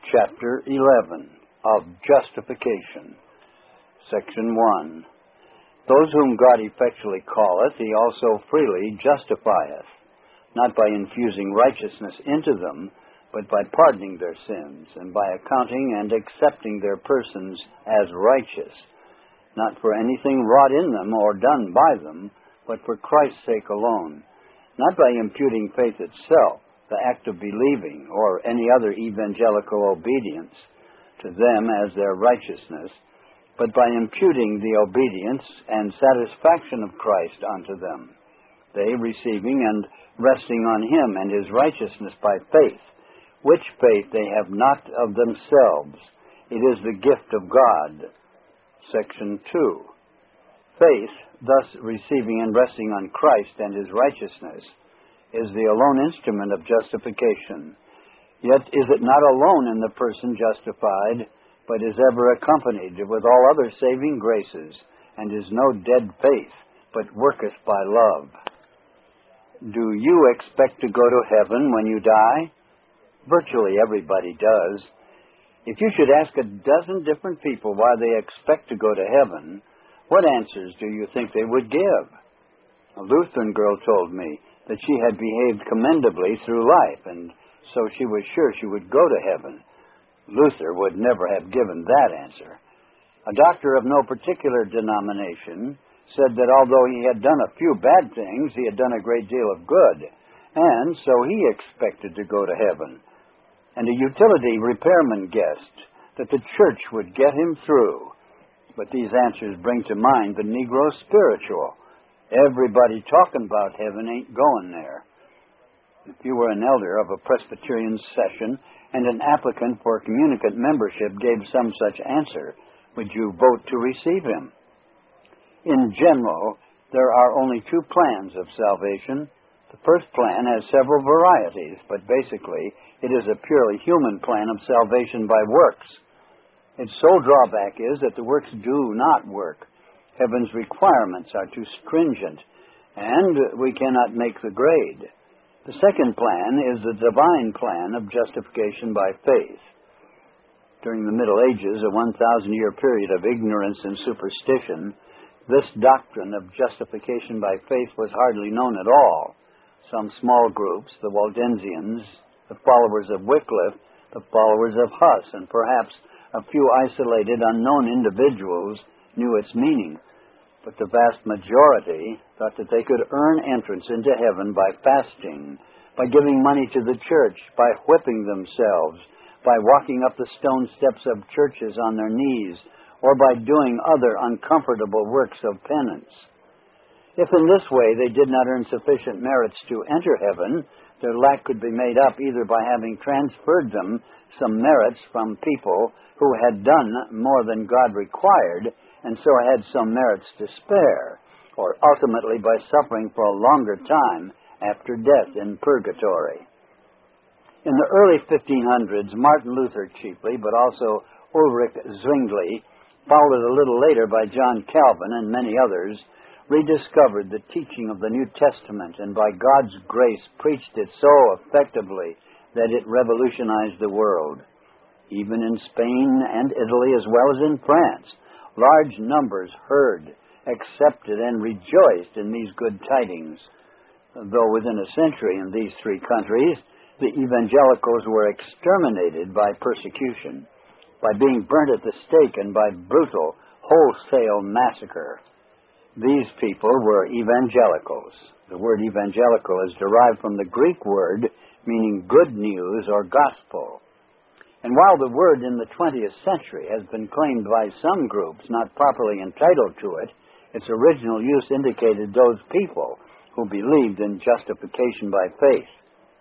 Chapter 11 of Justification. Section 1. Those whom God effectually calleth, he also freely justifieth, not by infusing righteousness into them, but by pardoning their sins, and by accounting and accepting their persons as righteous, not for anything wrought in them or done by them, but for Christ's sake alone, not by imputing faith itself, the act of believing, or any other evangelical obedience to them as their righteousness, but by imputing the obedience and satisfaction of Christ unto them, they receiving and resting on him and his righteousness by faith, which faith they have not of themselves. It is the gift of God. Section 2. Faith, thus receiving and resting on Christ and his righteousness, is the alone instrument of justification. Yet is it not alone in the person justified, but is ever accompanied with all other saving graces, and is no dead faith, but worketh by love. Do you expect to go to heaven when you die? Virtually everybody does. If you should ask a dozen different people why they expect to go to heaven, what answers do you think they would give? A Lutheran girl told me that she had behaved commendably through life, and so she was sure she would go to heaven. Luther would never have given that answer. A doctor of no particular denomination said that although he had done a few bad things, he had done a great deal of good, and so he expected to go to heaven. And a utility repairman guessed that the church would get him through. But these answers bring to mind the Negro spiritual. Everybody talking about heaven ain't going there. If you were an elder of a Presbyterian session and an applicant for communicant membership gave some such answer, would you vote to receive him? In general, there are only two plans of salvation. The first plan has several varieties, but basically it is a purely human plan of salvation by works. Its sole drawback is that the works do not work. Heaven's requirements are too stringent, and we cannot make the grade. The second plan is the divine plan of justification by faith. During the Middle Ages, a 1,000-year period of ignorance and superstition, this doctrine of justification by faith was hardly known at all. Some small groups, the Waldensians, the followers of Wycliffe, the followers of Huss, and perhaps a few isolated, unknown individuals knew its meaning. But the vast majority thought that they could earn entrance into heaven by fasting, by giving money to the church, by whipping themselves, by walking up the stone steps of churches on their knees, or by doing other uncomfortable works of penance. If in this way they did not earn sufficient merits to enter heaven, their lack could be made up either by having transferred them some merits from people who had done more than God required, and so had some merits to spare, or ultimately by suffering for a longer time after death in purgatory. In the early 1500s, Martin Luther chiefly, but also Ulrich Zwingli, followed a little later by John Calvin and many others, rediscovered the teaching of the New Testament and by God's grace preached it so effectively that it revolutionized the world. Even in Spain and Italy as well as in France, large numbers heard, accepted, and rejoiced in these good tidings. Though within a century in these three countries, the evangelicals were exterminated by persecution, by being burnt at the stake, and by brutal, wholesale massacre. These people were evangelicals. The word evangelical is derived from the Greek word meaning good news or gospel. And while the word in the 20th century has been claimed by some groups not properly entitled to it, its original use indicated those people who believed in justification by faith.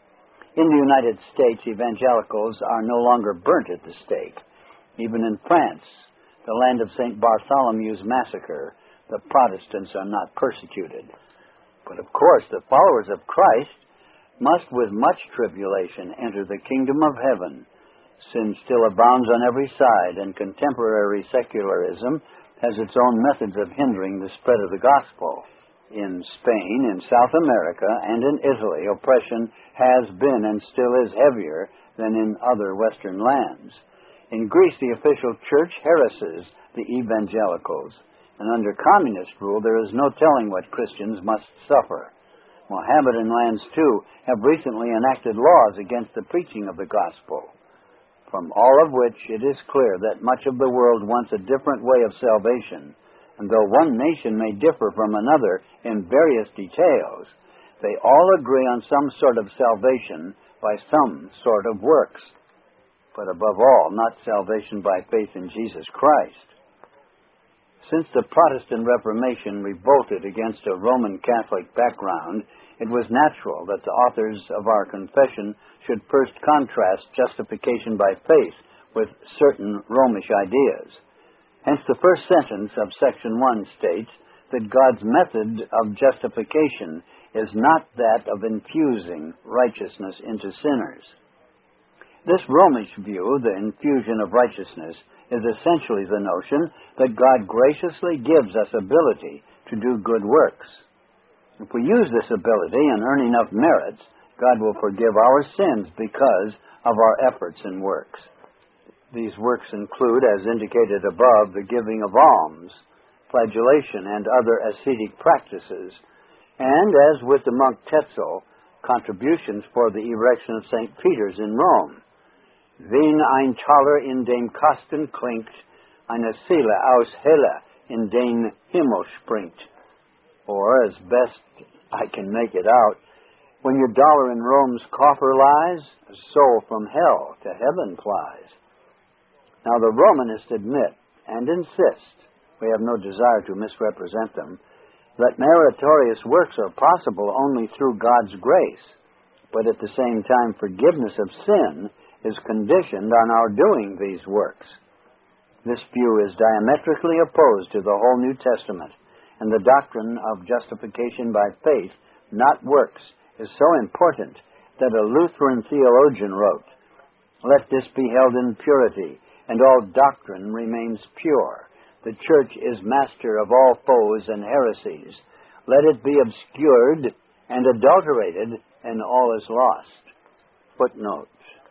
In the United States, evangelicals are no longer burnt at the stake. Even in France, the land of St. Bartholomew's massacre, the Protestants are not persecuted. But of course, the followers of Christ must with much tribulation enter the kingdom of heaven. Sin still abounds on every side, and contemporary secularism has its own methods of hindering the spread of the gospel. In Spain, in South America, and in Italy, oppression has been and still is heavier than in other Western lands. In Greece, the official church harasses the evangelicals, and under communist rule there is no telling what Christians must suffer. Mohammedan lands, too, have recently enacted laws against the preaching of the gospel, from all of which it is clear that much of the world wants a different way of salvation, and though one nation may differ from another in various details, they all agree on some sort of salvation by some sort of works, but above all, not salvation by faith in Jesus Christ. Since the Protestant Reformation revolted against a Roman Catholic background, it was natural that the authors of our confession should first contrast justification by faith with certain Romish ideas. Hence, the first sentence of Section 1 states that God's method of justification is not that of infusing righteousness into sinners. This Romish view, the infusion of righteousness, is essentially the notion that God graciously gives us ability to do good works. If we use this ability and earn enough merits, God will forgive our sins because of our efforts and works. These works include, as indicated above, the giving of alms, flagellation, and other ascetic practices, and, as with the monk Tetzel, contributions for the erection of St. Peter's in Rome. Wen ein Taler in dem Kasten klingt, eine Seele aus Hölle in den Himmel springt. Or, as best I can make it out, when your dollar in Rome's coffer lies, a soul from hell to heaven flies. Now the Romanists admit and insist, we have no desire to misrepresent them, that meritorious works are possible only through God's grace, but at the same time forgiveness of sin is conditioned on our doing these works. This view is diametrically opposed to the whole New Testament, and the doctrine of justification by faith, not works, is so important that a Lutheran theologian wrote, "Let this be held in purity, and all doctrine remains pure. The Church is master of all foes and heresies. Let it be obscured and adulterated, and all is lost." Footnote.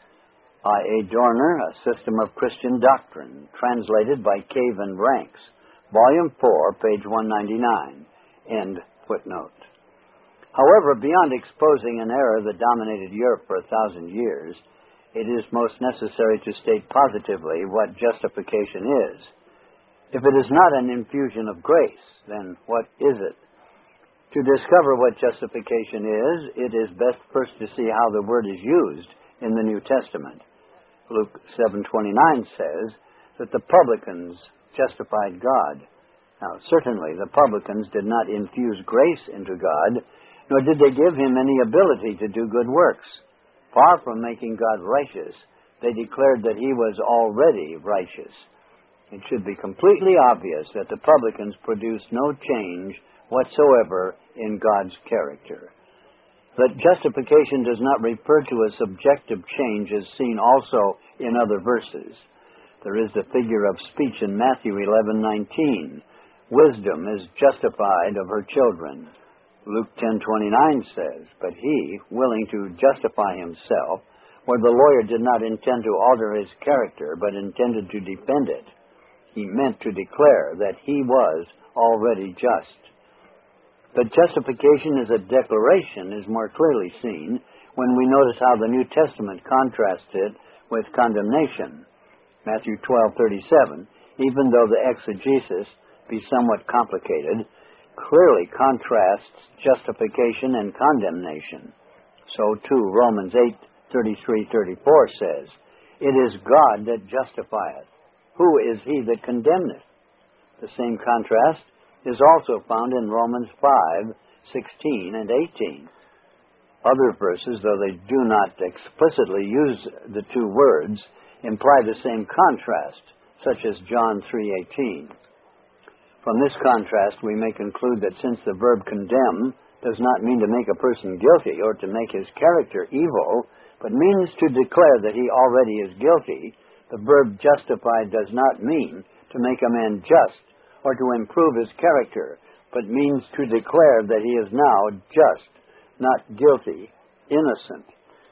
I.A. Dorner, A System of Christian Doctrine, translated by Cave and Ranks, Volume 4, page 199. End footnote. However, beyond exposing an error that dominated Europe for 1,000 years, it is most necessary to state positively what justification is. If it is not an infusion of grace, then what is it? To discover what justification is, it is best first to see how the word is used in the New Testament. Luke 7:29 says that the publicans justified God. Now, certainly the publicans did not infuse grace into God, nor did they give him any ability to do good works. Far from making God righteous, they declared that he was already righteous. It should be completely obvious that the publicans produced no change whatsoever in God's character. That justification does not refer to a subjective change is seen also in other verses. There is the figure of speech in Matthew 11:19. Wisdom is justified of her children. Luke 10:29 says, "But he, willing to justify himself, where the lawyer did not intend to alter his character, but intended to defend it, he meant to declare that he was already just." But justification as a declaration is more clearly seen when we notice how the New Testament contrasts it with condemnation. Matthew 12:37, even though the exegesis be somewhat complicated, clearly contrasts justification and condemnation. So too Romans 8:33-34 says, "It is God that justifieth. Who is he that condemneth?" The same contrast is also found in Romans 5:16 and 18. Other verses, though they do not explicitly use the two words, imply the same contrast, such as John 3:18. From this contrast, we may conclude that since the verb condemn does not mean to make a person guilty or to make his character evil, but means to declare that he already is guilty, the verb justify does not mean to make a man just or to improve his character, but means to declare that he is now just, not guilty, innocent.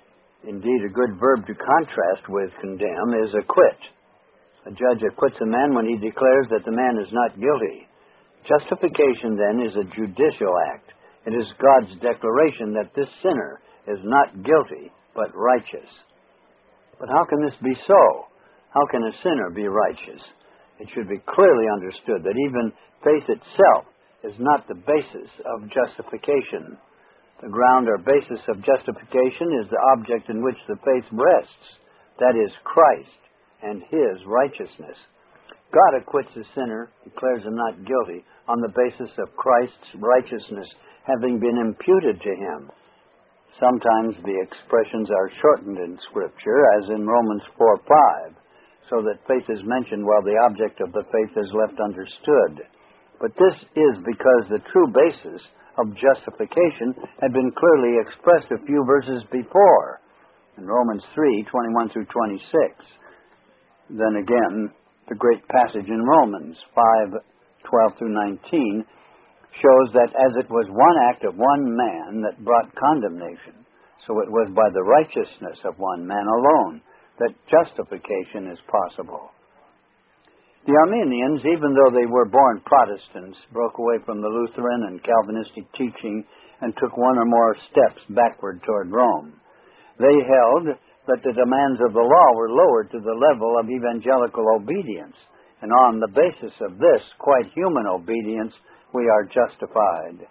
Indeed, a good verb to contrast with condemn is acquit. A judge acquits a man when he declares that the man is not guilty. Justification, then, is a judicial act. It is God's declaration that this sinner is not guilty, but righteous. But how can this be so? How can a sinner be righteous? It should be clearly understood that even faith itself is not the basis of justification. The ground or basis of justification is the object in which the faith rests, that is, Christ and His righteousness. God acquits a sinner, declares him not guilty, on the basis of Christ's righteousness having been imputed to him. Sometimes the expressions are shortened in Scripture, as in Romans 4:5, so that faith is mentioned while the object of the faith is left understood. But this is because the true basis of justification had been clearly expressed a few verses before, in Romans 3:21 through 26. Then again, the great passage in Romans 5:12 through 19 shows that as it was one act of one man that brought condemnation, so it was by the righteousness of one man alone that justification is possible. The Arminians, even though they were born Protestants, broke away from the Lutheran and Calvinistic teaching and took one or more steps backward toward Rome. They held that the demands of the law were lowered to the level of evangelical obedience, and on the basis of this quite human obedience, we are justified.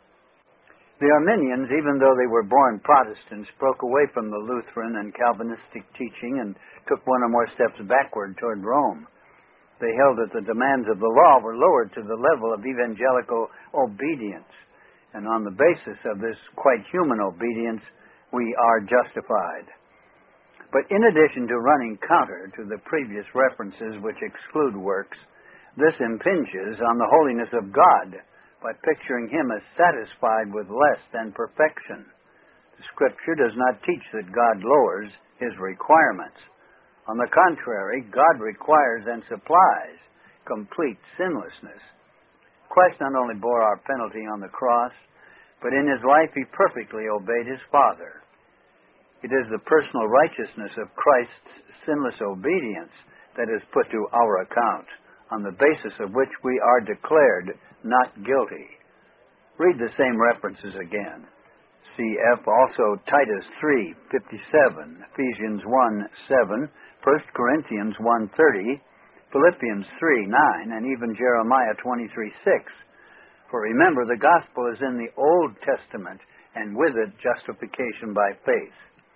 The Arminians, even though they were born Protestants, broke away from the Lutheran and Calvinistic teaching and took one or more steps backward toward Rome. They held that the demands of the law were lowered to the level of evangelical obedience, and on the basis of this quite human obedience, we are justified. But in addition to running counter to the previous references which exclude works, this impinges on the holiness of God by picturing Him as satisfied with less than perfection. The Scripture does not teach that God lowers His requirements. On the contrary, God requires and supplies complete sinlessness. Christ not only bore our penalty on the cross, but in His life He perfectly obeyed His Father. It is the personal righteousness of Christ's sinless obedience that is put to our account, on the basis of which we are declared not guilty. Read the same references again. Cf. also Titus 3:57, Ephesians 1:7, 1 Corinthians 1:30, Philippians 3:9, and even Jeremiah 23:6. For remember, the gospel is in the Old Testament, and with it justification by faith.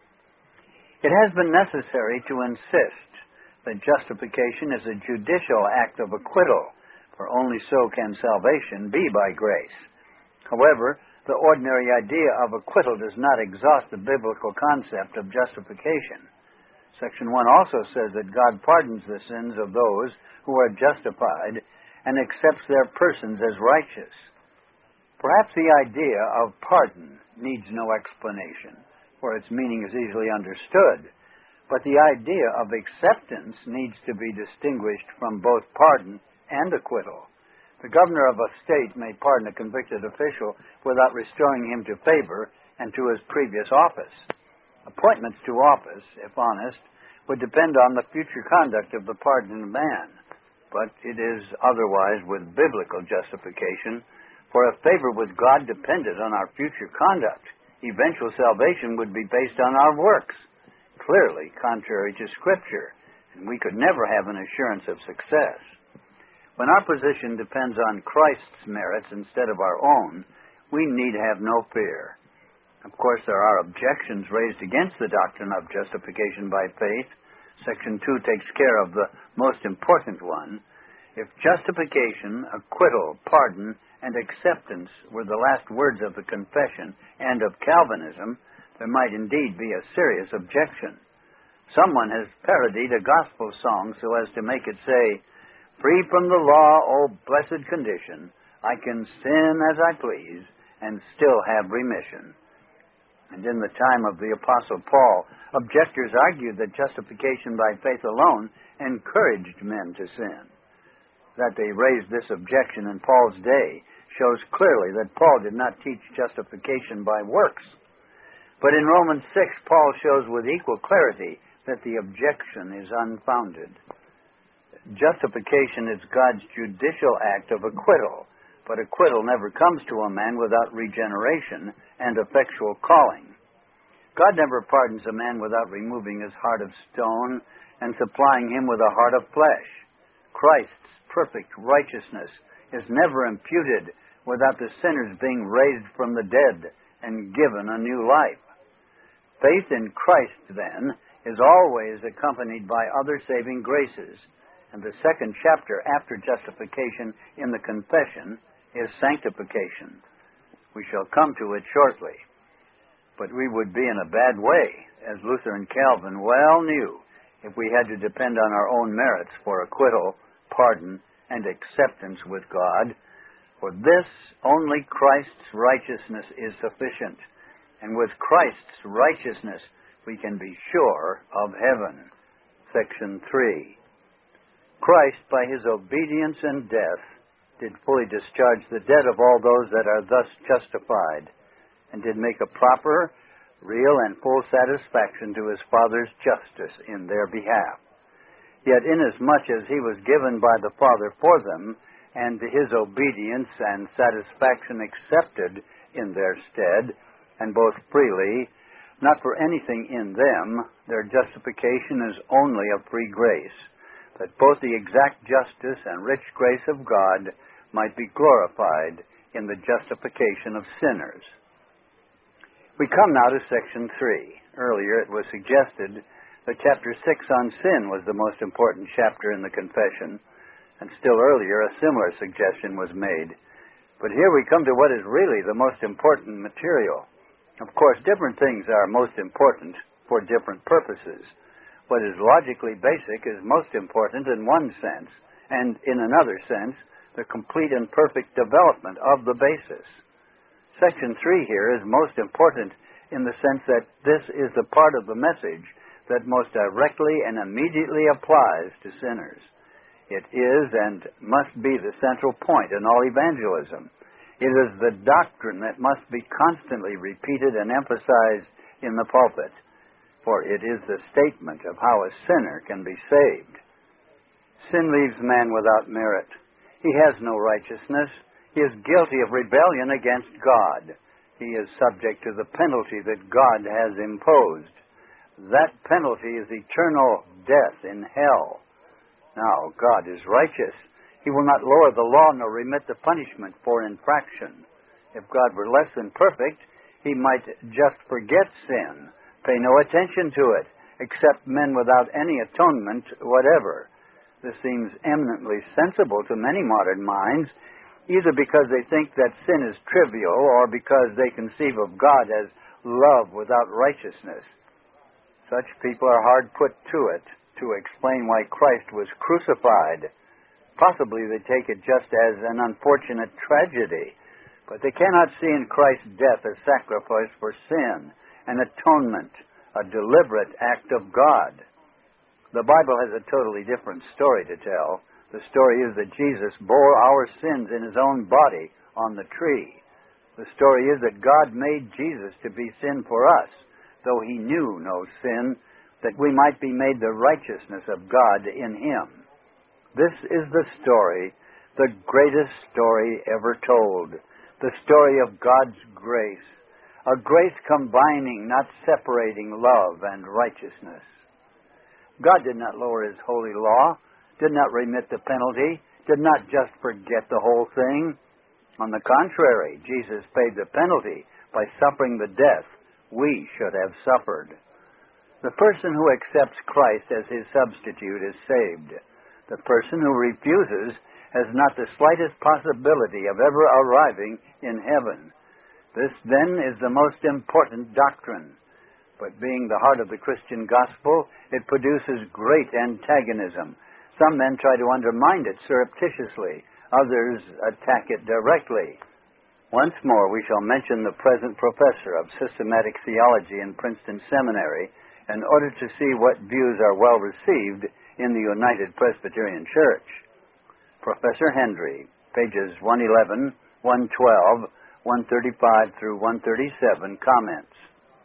It has been necessary to insist that justification is a judicial act of acquittal, for only so can salvation be by grace. However, the ordinary idea of acquittal does not exhaust the biblical concept of justification. Section 1 also says that God pardons the sins of those who are justified and accepts their persons as righteous. Perhaps the idea of pardon needs no explanation, for its meaning is easily understood. But the idea of acceptance needs to be distinguished from both pardon and acquittal. The governor of a state may pardon a convicted official without restoring him to favor and to his previous office. Appointments to office, if honest, would depend on the future conduct of the pardoned man. But it is otherwise with biblical justification, for if favor with God depended on our future conduct, eventual salvation would be based on our works, clearly contrary to Scripture, and we could never have an assurance of success. When our position depends on Christ's merits instead of our own, we need have no fear. Of course, there are objections raised against the doctrine of justification by faith. Section 2 takes care of the most important one. If justification, acquittal, pardon, and acceptance were the last words of the confession and of Calvinism, there might indeed be a serious objection. Someone has parodied a gospel song so as to make it say, "Free from the law, O blessed condition, I can sin as I please and still have remission." And in the time of the Apostle Paul, objectors argued that justification by faith alone encouraged men to sin. That they raised this objection in Paul's day shows clearly that Paul did not teach justification by works. But in Romans 6, Paul shows with equal clarity that the objection is unfounded. Justification is God's judicial act of acquittal, but acquittal never comes to a man without regeneration and effectual calling. God never pardons a man without removing his heart of stone and supplying him with a heart of flesh. Christ's perfect righteousness is never imputed without the sinners being raised from the dead and given a new life. Faith in Christ, then, is always accompanied by other saving graces, and the second chapter after justification in the confession is sanctification. We shall come to it shortly. But we would be in a bad way, as Luther and Calvin well knew, if we had to depend on our own merits for acquittal, pardon, and acceptance with God. For this, only Christ's righteousness is sufficient, and with Christ's righteousness we can be sure of heaven. Section 3. Christ, by his obedience and death, did fully discharge the debt of all those that are thus justified, and did make a proper, real, and full satisfaction to his Father's justice in their behalf. Yet inasmuch as he was given by the Father for them, and his obedience and satisfaction accepted in their stead, and both freely, not for anything in them, their justification is only of free grace, that both the exact justice and rich grace of God might be glorified in the justification of sinners. We come now to Section 3. Earlier it was suggested that Chapter 6 on sin was the most important chapter in the confession, and still earlier a similar suggestion was made. But here we come to what is really the most important material. Of course, different things are most important for different purposes. What is logically basic is most important in one sense, and in another sense, the complete and perfect development of the basis. Section 3 here is most important in the sense that this is the part of the message that most directly and immediately applies to sinners. It is and must be the central point in all evangelism. It is the doctrine that must be constantly repeated and emphasized in the pulpit, for it is the statement of how a sinner can be saved. Sin leaves man without merit. He has no righteousness. He is guilty of rebellion against God. He is subject to the penalty that God has imposed. That penalty is eternal death in hell. Now, God is righteous. He will not lower the law nor remit the punishment for infraction. If God were less than perfect, he might just forget sin, pay no attention to it, accept men without any atonement whatever. This seems eminently sensible to many modern minds, either because they think that sin is trivial or because they conceive of God as love without righteousness. Such people are hard put to it to explain why Christ was crucified. Possibly they take it just as an unfortunate tragedy, but they cannot see in Christ's death a sacrifice for sin, an atonement, a deliberate act of God. The Bible has a totally different story to tell. The story is that Jesus bore our sins in his own body on the tree. The story is that God made Jesus to be sin for us, though he knew no sin, that we might be made the righteousness of God in him. This is the story, the greatest story ever told, the story of God's grace, a grace combining, not separating, love and righteousness. God did not lower his holy law, did not remit the penalty, did not just forget the whole thing. On the contrary, Jesus paid the penalty by suffering the death we should have suffered. The person who accepts Christ as his substitute is saved. The person who refuses has not the slightest possibility of ever arriving in heaven. This, then, is the most important doctrine. But being the heart of the Christian gospel, it produces great antagonism. Some men try to undermine it surreptitiously. Others attack it directly. Once more, we shall mention the present professor of systematic theology in Princeton Seminary in order to see what views are well received in the United Presbyterian Church. Professor Hendry, pages 111, 112, 135 through 137, comments.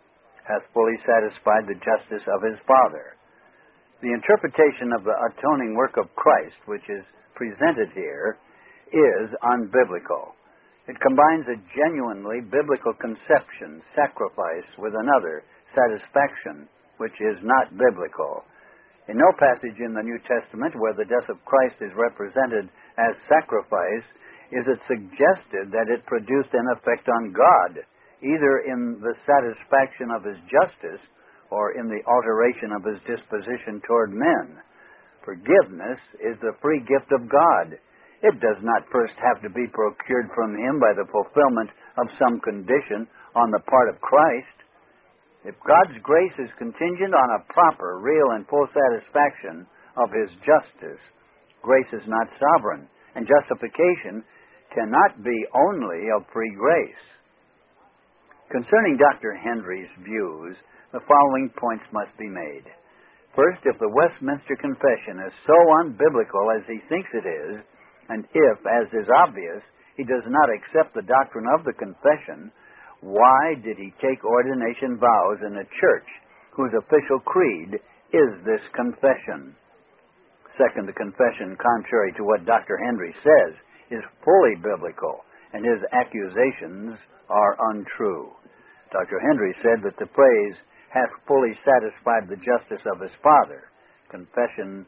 hath fully satisfied the justice of his Father. The interpretation of the atoning work of Christ, which is presented here, is unbiblical. It combines a genuinely biblical conception, sacrifice, with another, satisfaction, which is not biblical. In no passage in the New Testament where the death of Christ is represented as sacrifice is it suggested that it produced an effect on God, either in the satisfaction of his justice or in the alteration of his disposition toward men. Forgiveness is the free gift of God. It does not first have to be procured from him by the fulfillment of some condition on the part of Christ. If God's grace is contingent on a proper, real, and full satisfaction of his justice, grace is not sovereign, and justification cannot be only of free grace. Concerning Dr. Henry's views, the following points must be made. First, if the Westminster Confession is so unbiblical as he thinks it is, and if, as is obvious, he does not accept the doctrine of the confession, why did he take ordination vows in a church whose official creed is this confession? Second, the confession, contrary to what Dr. Henry says, is fully biblical, and his accusations are untrue. Dr. Henry said that the phrase, hath fully satisfied the justice of his Father, Confession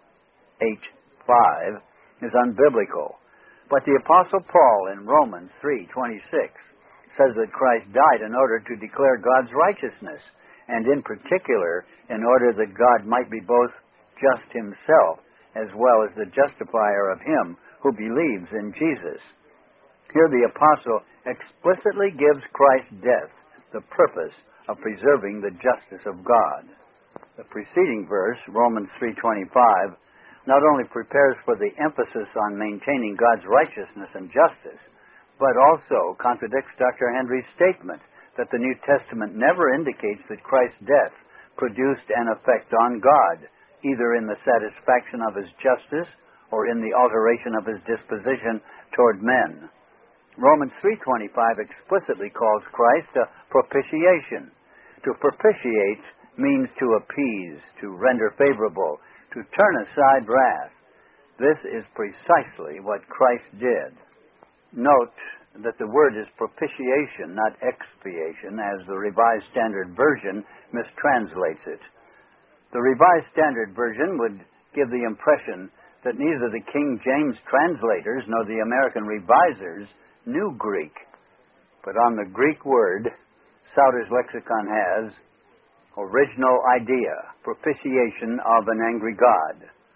H5, is unbiblical. But the Apostle Paul in Romans 3:26 says that Christ died in order to declare God's righteousness, and in particular, in order that God might be both just himself as well as the justifier of him who believes in Jesus. Here the Apostle explicitly gives Christ's death the purpose of preserving the justice of God. The preceding verse, Romans 3:25, not only prepares for the emphasis on maintaining God's righteousness and justice, but also contradicts Dr. Henry's statement that the New Testament never indicates that Christ's death produced an effect on God, either in the satisfaction of his justice or in the alteration of his disposition toward men. Romans 3:25 explicitly calls Christ a propitiation. To propitiate means to appease, to render favorable, to turn aside wrath. This is precisely what Christ did. Note that the word is propitiation, not expiation, as the Revised Standard Version mistranslates it. The Revised Standard Version would give the impression that neither the King James translators nor the American revisers knew Greek. But on the Greek word, Souther's lexicon has original idea, propitiation of an angry God.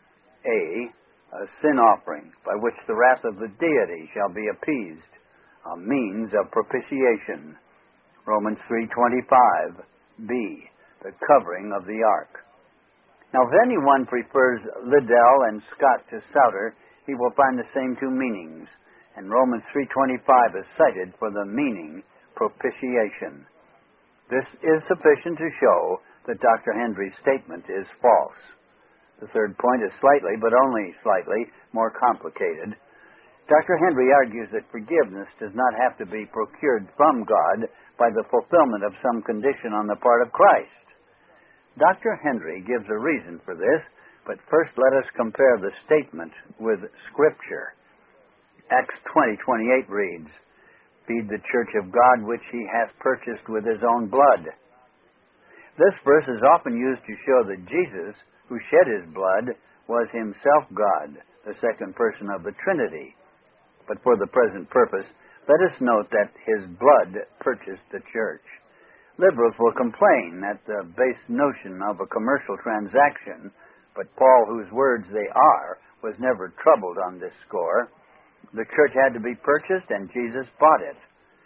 A sin offering by which the wrath of the deity shall be appeased, a means of propitiation. Romans 3:25. B, the covering of the ark. Now, if anyone prefers Liddell and Scott to Souter, he will find the same two meanings, and Romans 3:25 is cited for the meaning propitiation. This is sufficient to show that Dr. Henry's statement is false. The third point is slightly, but only slightly, more complicated. Dr. Henry argues that forgiveness does not have to be procured from God by the fulfillment of some condition on the part of Christ. Dr. Henry gives a reason for this, but first let us compare the statement with Scripture. Acts 20:28 reads, "Feed the church of God which he hath purchased with his own blood." This verse is often used to show that Jesus, who shed his blood, was himself God, the second person of the Trinity. But for the present purpose, let us note that his blood purchased the church. Liberals will complain at the base notion of a commercial transaction, but Paul, whose words they are, was never troubled on this score. The church had to be purchased, and Jesus bought it.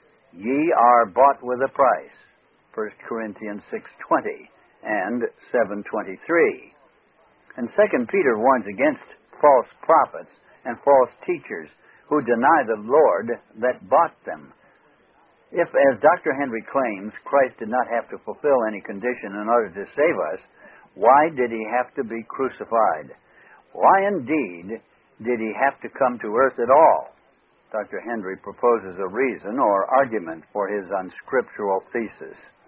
Ye are bought with a price, 1 Corinthians 6:20 and 7:23. And 2 Peter warns against false prophets and false teachers who deny the Lord that bought them. If, as Dr. Henry claims, Christ did not have to fulfill any condition in order to save us, why did he have to be crucified? Why, indeed, did he have to come to earth at all? Dr. Henry proposes a reason or argument for his unscriptural thesis.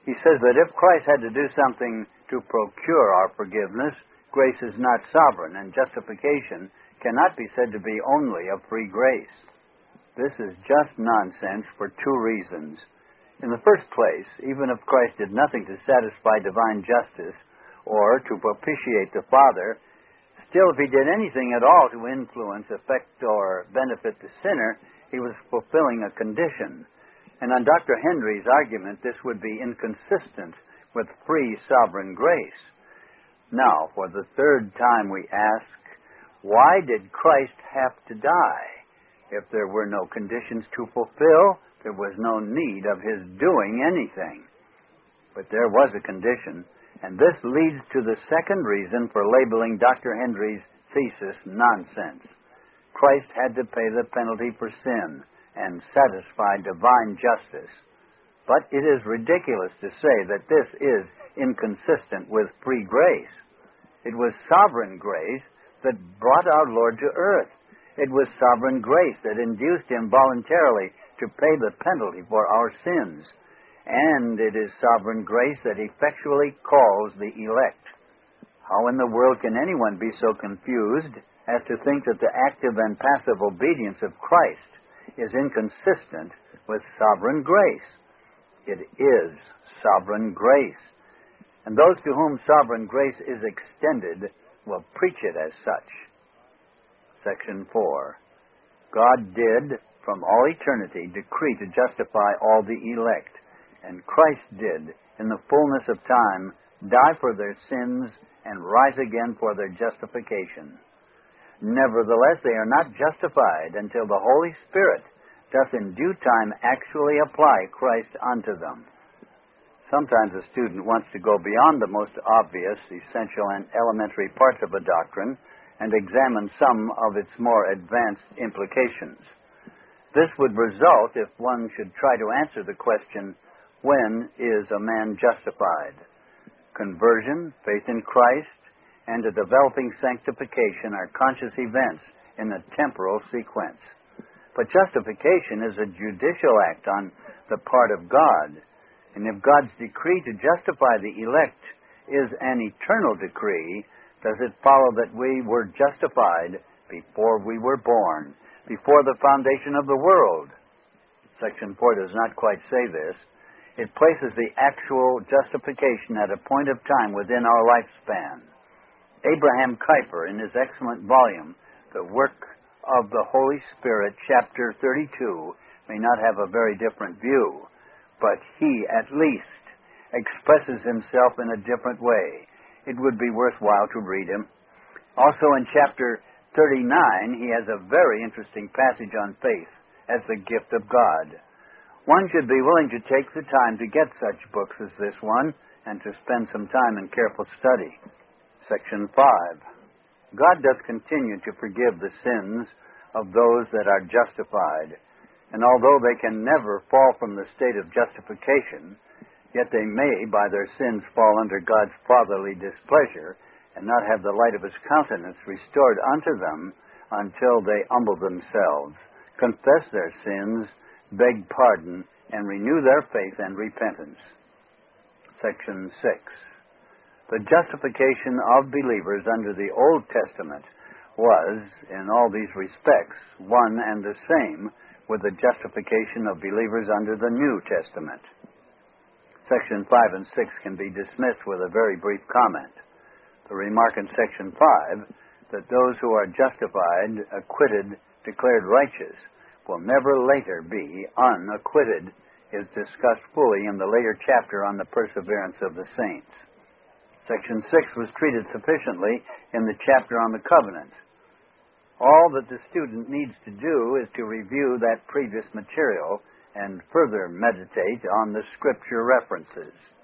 He says that if Christ had to do something to procure our forgiveness, grace is not sovereign, and justification cannot be said to be only of free grace. This is just nonsense for two reasons. In the first place, even if Christ did nothing to satisfy divine justice or to propitiate the Father, still if he did anything at all to influence, affect, or benefit the sinner, he was fulfilling a condition. And on Dr. Henry's argument, this would be inconsistent with free sovereign grace. Now, for the third time we ask, why did Christ have to die? If there were no conditions to fulfill, there was no need of his doing anything. But there was a condition, and this leads to the second reason for labeling Dr. Henry's thesis nonsense. Christ had to pay the penalty for sin and satisfy divine justice. But it is ridiculous to say that this is inconsistent with free grace. It was sovereign grace that brought our Lord to earth. It was sovereign grace that induced him voluntarily to pay the penalty for our sins. And it is sovereign grace that effectually calls the elect. How in the world can anyone be so confused as to think that the active and passive obedience of Christ is inconsistent with sovereign grace? It is sovereign grace. And those to whom sovereign grace is extended will preach it as such. Section 4. God did, from all eternity, decree to justify all the elect, and Christ did, in the fullness of time, die for their sins and rise again for their justification. Nevertheless, they are not justified until the Holy Spirit doth in due time actually apply Christ unto them. Sometimes a student wants to go beyond the most obvious, essential, and elementary parts of a doctrine and examine some of its more advanced implications. This would result if one should try to answer the question, when is a man justified? Conversion, faith in Christ, and a developing sanctification are conscious events in a temporal sequence. But justification is a judicial act on the part of God. And if God's decree to justify the elect is an eternal decree, does it follow that we were justified before we were born, before the foundation of the world? Section 4 does not quite say this. It places the actual justification at a point of time within our lifespan. Abraham Kuyper, in his excellent volume, The Work of the Holy Spirit, chapter 32, may not have a very different view, but he, at least, expresses himself in a different way. It would be worthwhile to read him. Also in chapter 39, he has a very interesting passage on faith as the gift of God. One should be willing to take the time to get such books as this one and to spend some time in careful study. Section 5. God doth continue to forgive the sins of those that are justified, and although they can never fall from the state of justification, yet they may, by their sins, fall under God's fatherly displeasure and not have the light of his countenance restored unto them until they humble themselves, confess their sins, beg pardon, and renew their faith and repentance. Section 6. The justification of believers under the Old Testament was, in all these respects, one and the same with the justification of believers under the New Testament. Section 5 and 6 can be dismissed with a very brief comment. The remark in Section 5 that those who are justified, acquitted, declared righteous, will never later be unacquitted is discussed fully in the later chapter on the perseverance of the saints. Section 6 was treated sufficiently in the chapter on the covenant. All that the student needs to do is to review that previous material and further meditate on the scripture references.